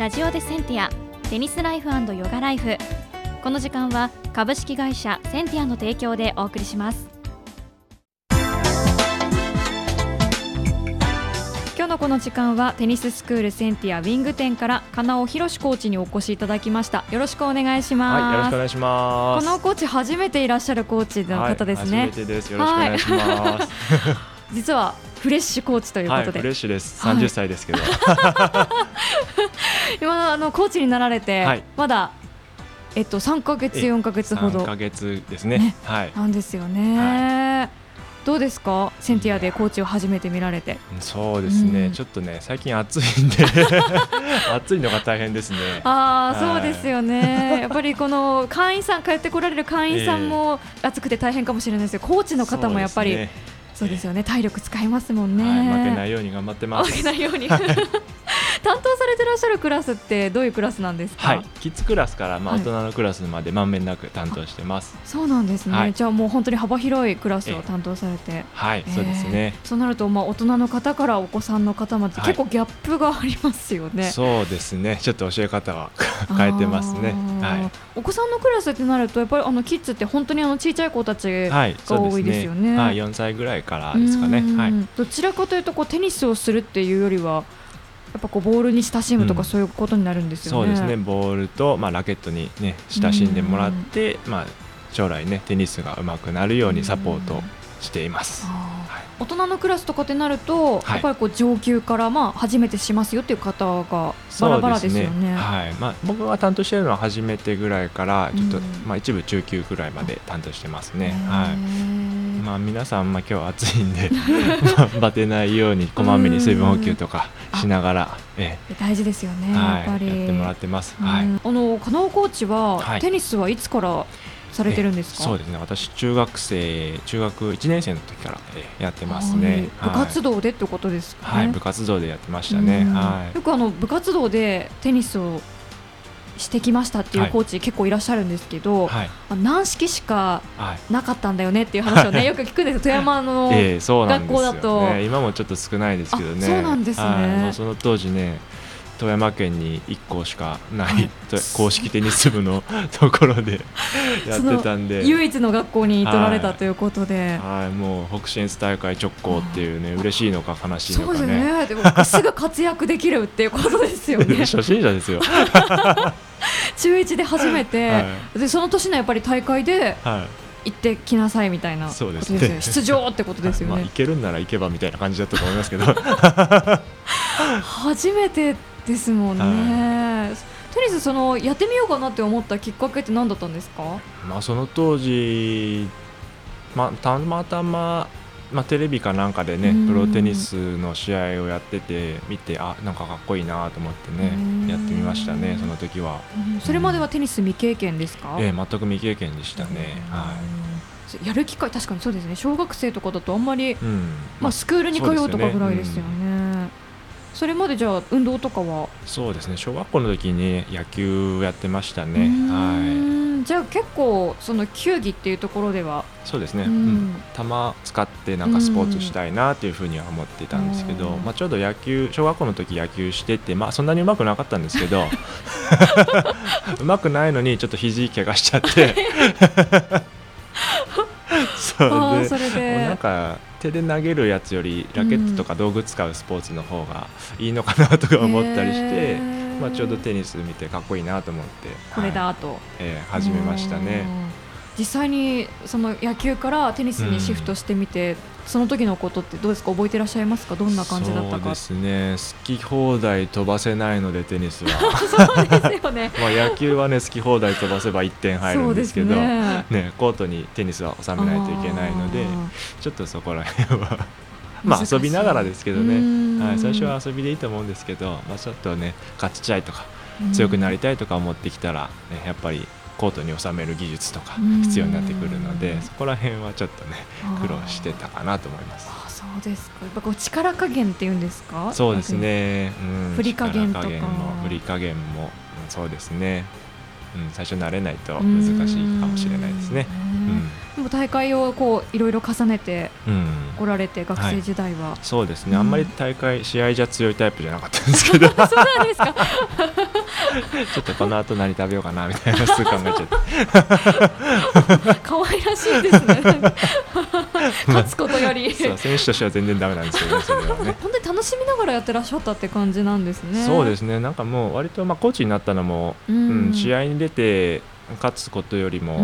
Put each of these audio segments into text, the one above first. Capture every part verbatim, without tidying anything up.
ラジオでセンティアテニスライフ&ヨガライフ。この時間は株式会社センティアの提供でお送りします。今日のこの時間はテニススクールセンティアウィング店から金尾博コーチにお越しいただきました。よろしくお願いします。 はい、よろしくお願いします。 金尾コーチ初めていらっしゃるコーチの方ですね。 はい、初めてです。よろしくお願いします、はい、 実はフレッシュコーチということで、はい、 フレッシュです。さんじゅっさいですけど、 はい、今あのコーチになられて、はい、まだえっとさんかげつよんかげつほどさんかげつですね、ね、はい、 なんですよね、はい、どうですか、センティアでコーチを初めて見られて。 そうですね、うん、ちょっとね最近暑いんで暑いのが大変ですね。 あ、そうですよねやっぱりこの会員さん、通ってこられる会員さんも暑くて大変かもしれないですけど、コーチの方もやっぱりそうですよね、体力使いますもんね、 はい、負けないように頑張ってます。 負けないように担当されてらっしゃるクラスってどういうクラスなんですか？ はい、キッズクラスからまあ大人のクラスまでまんべんなく担当してます。 そうなんですね、はい、じゃあもう本当に幅広いクラスを担当されて。 はい、えー、そうですね。 そうなるとまあ大人の方からお子さんの方まで結構ギャップがありますよね。はい、 そうですね、ちょっと教え方が変えてますね。はい、 お子さんのクラスってなるとやっぱりあのキッズって本当にあの小さい子たちが多いですよね。はい、 ね、はい、よんさいぐらいからですかね。はい、 どちらかというとこうテニスをするっていうよりはやっぱこうボールに親しむとかそういうことになるんですよね。 うん、そうですね、ボールと、まあ、ラケットに、ね、親しんでもらって、まあ、将来、ね、テニスが上手くなるようにサポートしています。はい、 大人のクラスとかってなると、はい、やっぱりこう上級からまあ初めてしますよっていう方がバラバラですよね。 はい、まあ、僕が担当しているのは初めてぐらいからちょっと、まあ、一部中級ぐらいまで担当してますね。はい、まあ、皆さん、まあ、今日は暑いんでバテないようにこまめに水分補給とかしながら、ええ、 大事ですよね、 はい、 やっぱりやってもらってます。はい、 あの金尾コーチは、はい、テニスはいつからされてるんですか？ そうですね、私中学生中学いちねん生の時からやってますね。 はい、部活動でってことですかね。 はい、部活動でやってましたね。はい、 よくあの部活動でテニスをしてきましたっていうコーチ、はい、結構いらっしゃるんですけど、はい、軟式しかなかったんだよねっていう話をね、はい、よく聞くんですよ。富山の学校だと、 えーね、今もちょっと少ないですけどね。 そうなんですね。はい、 もうその当時ね、富山県にいっこしかない、はい、公式テニス部のところでやってたんで唯一の学校に取られたということで、 はいはい、もう北信越大会直行っていうね、嬉しいのか悲しいのかね。 そうですね、でもすぐ活躍できるっていうことですよね初心者ですよ中いちで初めて、はい、でその年のやっぱり大会で、はい、行ってきなさいみたいなことですよね。出場ってことですよね。 まあ、行けるんなら行けばみたいな感じだったと思いますけど初めてですもんね。はい、テニスそのやってみようかなって思ったきっかけって何だったんですか？ まあ、その当時、まあ、たまたま、まあ、テレビかなんかでねプロテニスの試合をやってて見て、あ、なんかかっこいいなと思ってねやってみましたね、その時は。 それまではテニス未経験ですか？ ええ、全く未経験でしたね。はい、 やる機会確かにそうですね。小学生とかだとあんまり、うん、まあ、スクールに通うとかぐらいですよね。それまでじゃあ運動とかは？そうですね、 小学校の時に野球やってましたね。 はい、じゃあ結構その球技っていうところではそうですね、うん、球使ってなんかスポーツしたいなっていうふうには思ってたんですけど、まあ、ちょうど野球小学校の時野球してて、まあ、そんなにうまくなかったんですけどうまくないのにちょっと肘怪我しちゃってそうで、それでなんか手で投げるやつよりラケットとか道具使うスポーツの方がいいのかなとか思ったりして、まあ、ちょうどテニス見てかっこいいなと思ってこれだと、 はい、えー、始めましたね。 実際にその野球からテニスにシフトしてみて、うん、その時のことってどうですか？覚えてらっしゃいますか？どんな感じだったか。 そうですね、好き放題飛ばせないのでテニスはそうですよねまあ野球はね好き放題飛ばせばいってん入るんですけどね、ね、コートにテニスは収めないといけないのでちょっとそこら辺はまあ遊びながらですけどね、はい、最初は遊びでいいと思うんですけど、まあ、ちょっとね勝ちたいとか強くなりたいとか思ってきたら、ね、やっぱりコートに収める技術とか必要になってくるので、そこら辺はちょっとね苦労してたかなと思います。 あ、そうですか。やっぱこう力加減っていうんですか？ そうですね、うん、 振り加減とか力加減も振り加減も、うん、そうですね、うん、最初慣れないと難しいかもしれないですね。うんでも大会をこういろいろ重ねて来られて、うん、学生時代は、はい、 そうですね、うん、あんまり大会試合じゃ強いタイプじゃなかったんですけどそうなんですかちょっとこの後何食べようかなみたいなすぐ考えちゃって可愛らしいですね勝つことより、 まあ、そう選手としては全然ダメなんですけどねそれはね本当に楽しみながらやってらっしゃったって感じなんですね。 そうですね、なんかもう割とまあコーチになったのも、うんうん、試合に出て勝つことよりも、うん、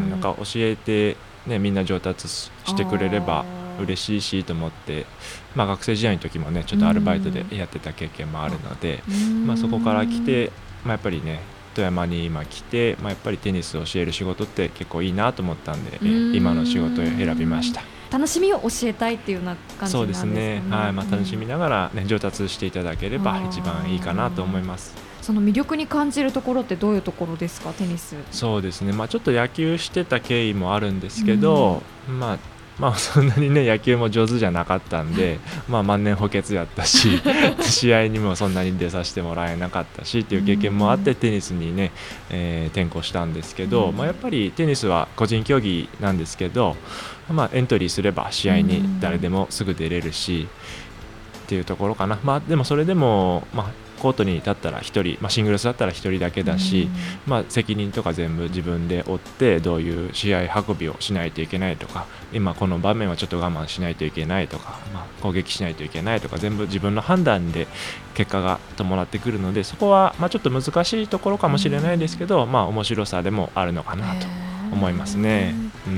なんか教えて、ね、みんな上達してくれれば嬉しいしと思って、まあ、学生時代の時もねちょっとアルバイトでやってた経験もあるので、まあ、そこから来て、まあ、やっぱりね富山に今来て、まあ、やっぱりテニスを教える仕事って結構いいなと思ったんで、今の仕事を選びました。 楽しみを教えたいっていうような感じなんですかね。 そうですね、はい、まあ、楽しみながら、ね、上達していただければ一番いいかなと思います。 その魅力に感じるところってどういうところですか、テニス。 そうですね、まあ、ちょっと野球してた経緯もあるんですけど、まあまあ、そんなにね野球も上手じゃなかったんで、まあ、万年補欠やったし試合にもそんなに出させてもらえなかったしっていう経験もあってテニスにね、えー、転向したんですけど、まあ、やっぱりテニスは個人競技なんですけど、まあ、エントリーすれば試合に誰でもすぐ出れるしっていうところかな。まあ、でもそれでも、まあコートに立ったらひとり、まあ、シングルスだったらひとりだけだし、まあ、責任とか全部自分で負ってどういう試合運びをしないといけないとか、今この場面はちょっと我慢しないといけないとか、まあ、攻撃しないといけないとか全部自分の判断で結果が伴ってくるので、そこはまあちょっと難しいところかもしれないですけど、まあ面白さでもあるのかなと思いますね。うん、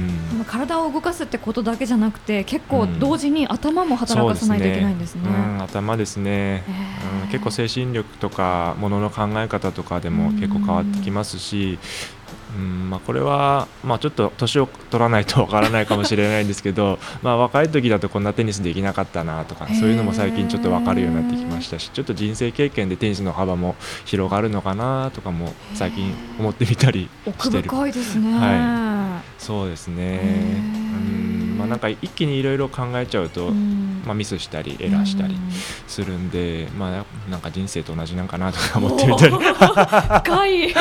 体を動かすってことだけじゃなくて結構同時に頭も働かさないといけないんですね。 うん、そうですね、うん、頭ですね、うん、結構精神力とかものの考え方とかでも結構変わってきますし、うんまあ、これは、まあ、ちょっと年を取らないとわからないかもしれないんですけどまあ若い時だとこんなテニスできなかったなとかそういうのも最近ちょっと分かるようになってきましたし、ちょっと人生経験でテニスの幅も広がるのかなとかも最近思ってみたりしてる。 奥深いですね。 はい、そうですね、うんまあ、なんか一気にいろいろ考えちゃうと、まあ、ミスしたりエラーしたりするんで、まあ、なんか人生と同じなんかなとか思ってみたり深い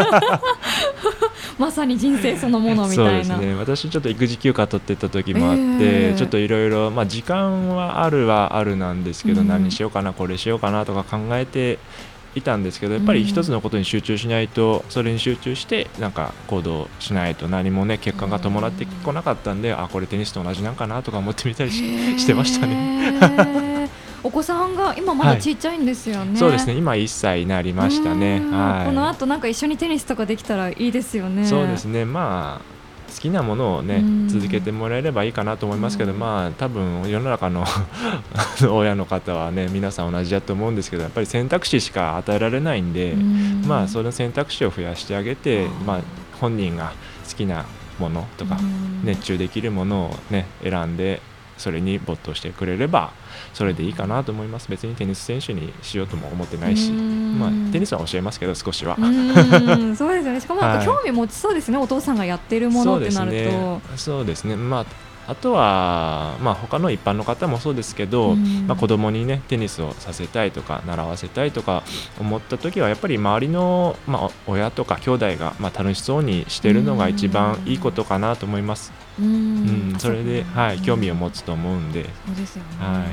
まさに人生そのものみたいな。 そうですね、私ちょっと育児休暇取ってた時もあって、えー、ちょっといろいろ時間はあるはあるなんですけど、うん、何しようかなこれしようかなとか考えていたんですけど、やっぱり一つのことに集中しないと、それに集中してなんか行動しないと何もね結果が伴ってこなかったんで、あこれテニスと同じなんかなとか思ってみたり し, してましたねお子さんが今まだちっちゃいんですよね。はい、 そうですね、今いっさいになりましたね。はい、 この後なんか一緒にテニスとかできたらいいですよね。 そうですね、まあ好きなものをね続けてもらえればいいかなと思いますけど、まあ多分世の中の親の方はね皆さん同じだと思うんですけど、やっぱり選択肢しか与えられないんで、んまあその選択肢を増やしてあげて、まあ本人が好きなものとか熱中できるものをね選んでそれに没頭してくれればそれでいいかなと思います。別にテニス選手にしようとも思ってないし、まあ、テニスは教えますけど少しは。 うんそうですよね。しかもなんか興味持ちそうですね、はい、お父さんがやっているものってなると。 そうですね、まああとは、まあ、他の一般の方もそうですけど、まあ、子供にねテニスをさせたいとか習わせたいとか思った時はやっぱり周りの、まあ、親とか兄弟が、まあ、楽しそうにしてるのが一番いいことかなと思います。うんうんそれで、はい、興味を持つと思うんで。 そうですよね、はい、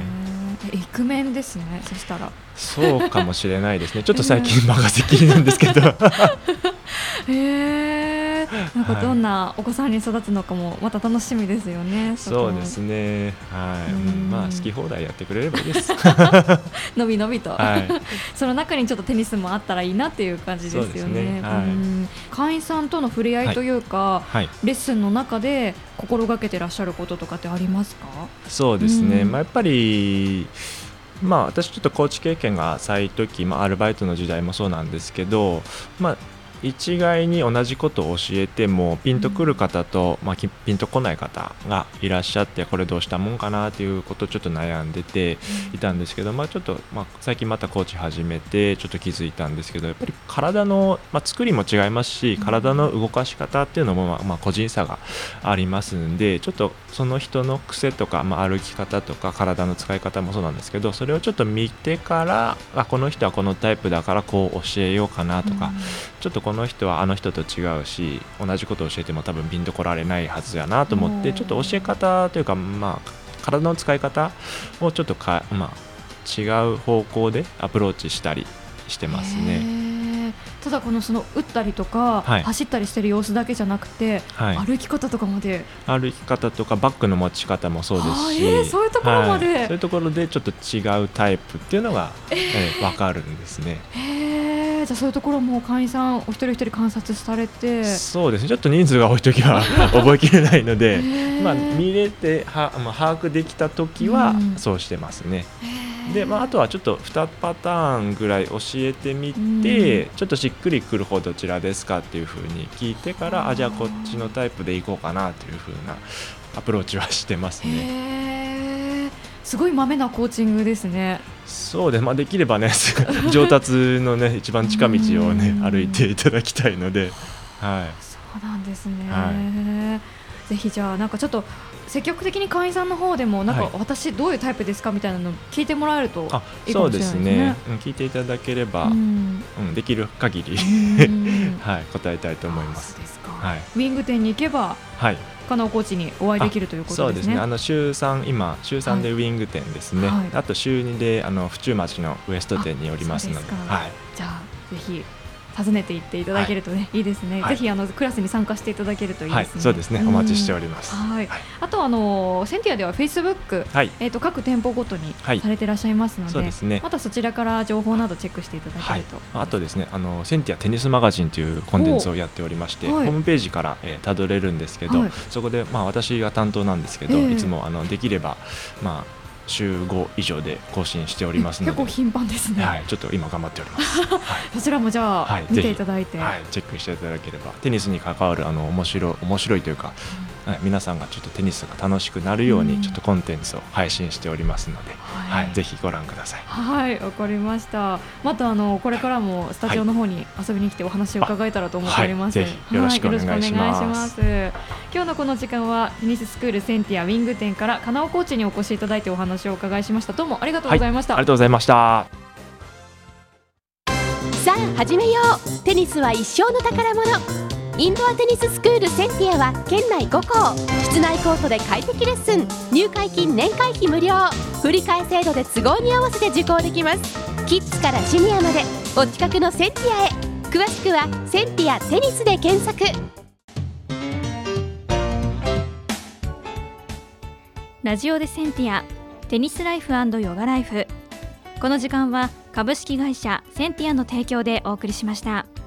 イクメンですね。そしたらそうかもしれないですね。ちょっと最近任せきりなんですけどへえー、なんかどんなお子さんに育つのかもまた楽しみですよね。 そうですね、はい、うん、まあ好き放題やってくれればいいですのびのびと、はい、その中にちょっとテニスもあったらいいなっていう感じですよね。そうですね、はい、うん会員さんとの触れ合いというか、はいはい、レッスンの中で心がけてらっしゃることとかってありますか？ そうですね、まあ、やっぱりまあ、私ちょっとコーチ経験が浅い時、まあ、アルバイトの時代もそうなんですけど、まあ一概に同じことを教えてもピンとくる方と、まあ、ピンとこない方がいらっしゃって、これどうしたもんかなということをちょっと悩んでていたんですけど、まあ、ちょっと、まあ、最近またコーチ始めてちょっと気づいたんですけど、やっぱり体の、まあ、作りも違いますし、体の動かし方っていうのも、まあまあ、個人差がありますんで、ちょっとその人の癖とか、まあ、歩き方とか体の使い方もそうなんですけど、それをちょっと見てから、あこの人はこのタイプだからこう教えようかなとか、ちょっとこの人はあの人と違うし同じことを教えても多分ピンとこられないはずやなと思ってちょっと教え方というか、まあ、体の使い方をちょっとか、まあ、違う方向でアプローチしたりしてますね。 ただこのその打ったりとか、はい、走ったりしてる様子だけじゃなくて、はい、歩き方とかまで歩き方とかバッグの持ち方もそうですし、 えー、そういうところまで、 はい、そういうところでちょっと違うタイプっていうのが、えーえー、分かるんですね。 へー、じゃあそういうところも会員さんお一人一人観察されて。 そうですね、ちょっと人数が多いときは覚えきれないのでまあ見れては、まあ、把握できたときはそうしてますね。でまあ、あとはちょっとにパターンぐらい教えてみて、うん、ちょっとしっくりくる方どちらですかっていう風に聞いてからあじゃあこっちのタイプでいこうかなという風なアプローチはしてますね。 へー、すごいまめなコーチングですね。 そうです、まあ、できればね上達のね一番近道をね歩いていただきたいので、はい、 そうなんですね、はい、ぜひじゃあなんかちょっと積極的に会員さんの方でもなんか私どういうタイプですかみたいなの聞いてもらえるといいかもしれないですね。そうですね、 うん、聞いていただければ、うんうん、できる限りはい、答えたいと思います。 そうですか、はい、ウィング店に行けば、はい、金尾コーチにお会いできるということですね。 そうですね、あの週さん今週さんでウィング店ですね、はい、あと週にであの府中町のウエスト店におりますので、はい、 じゃあぜひ訪ねていっていただけると、ね、はい、いいですね、はい、ぜひあのクラスに参加していただけるといいですね。 はい、そうですね、お待ちしております。 はいはい、あとあのセンティアではフェイスブック、はい、えー、と各店舗ごとにされていらっしゃいますの で,、はい、そうですね、またそちらから情報などチェックしていただけると、 はい、あとですねあのセンティアテニスマガジンというコンテンツをやっておりまして、はい、ホームページからえー、たどれるんですけど、はい、そこで、まあ、私が担当なんですけど、えー、いつもあのできれば、まあ週ご以上で更新しておりますので結構頻繁ですね。 はい、ちょっと今頑張っております。はい、 そちらもじゃあ、はい、見ていただいて、 はい、チェックしていただければテニスに関わるあの面白い面白いというか、うん、はい、皆さんがちょっとテニスが楽しくなるように、うん、ちょっとコンテンツを配信しておりますので、はいはい、ぜひご覧ください。 はい、わかりました。またあのこれからもスタジオの方に遊びに来てお話を伺えたらと思っております。 はい、ぜひよろしくお願いします。はい、よろしくお願いします。 今日のこの時間はテニススクールセンティアウィング店から金尾コーチにお越しいただいてお話をお伺いしました。どうもありがとうございました。 はい、ありがとうございました。 さあ始めよう。テニスは一生の宝物。インドアテニススクールセンティアは県内ご校、室内コートで快適レッスン、入会金年会費無料、振り替え制度で都合に合わせて受講できます。キッズからシニアまでお近くのセンティアへ。詳しくはセンティアテニスで検索。 ラジオでセンティアテニスライフ&ヨガライフ。この時間は株式会社センティアの提供でお送りしました。